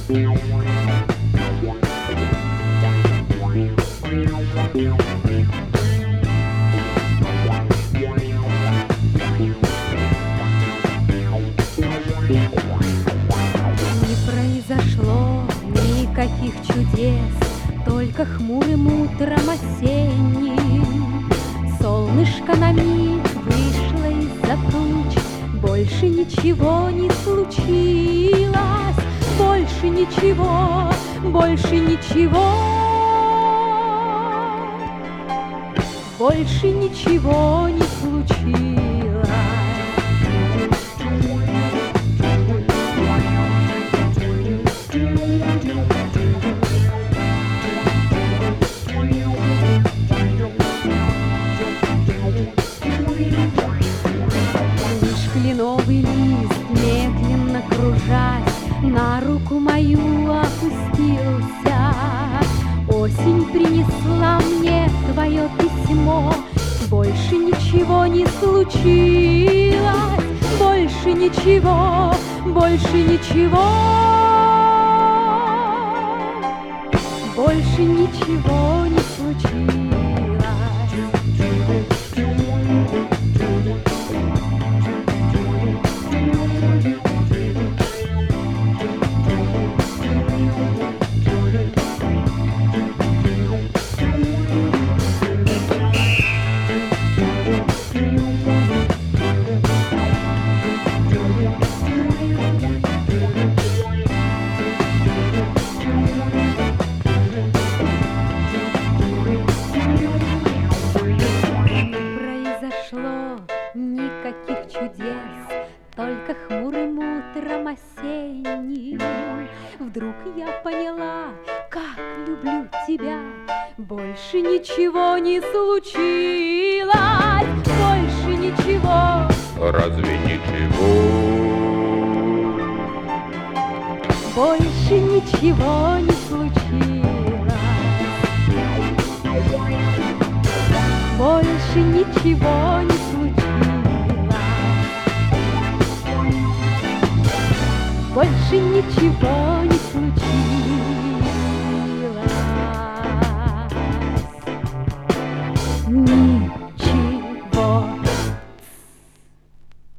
произошло никаких чудес, только хмурым утром осенним солнышко на миг вышло из-за туч. Больше ничего не случилось, больше ничего, больше ничего, больше ничего не случилось. Кленовый лист, медленно кружась, на руку мою опустился. Осень принесла мне твое письмо. Больше ничего не случилось, больше ничего, больше ничего, больше ничего не случилось. Никаких чудес, только хмурым утром осенним вдруг я поняла, как люблю тебя. Больше ничего не случилось, больше ничего. Разве ничего? Больше ничего не случилось, больше ничего не случилось. Больше ничего не случилось.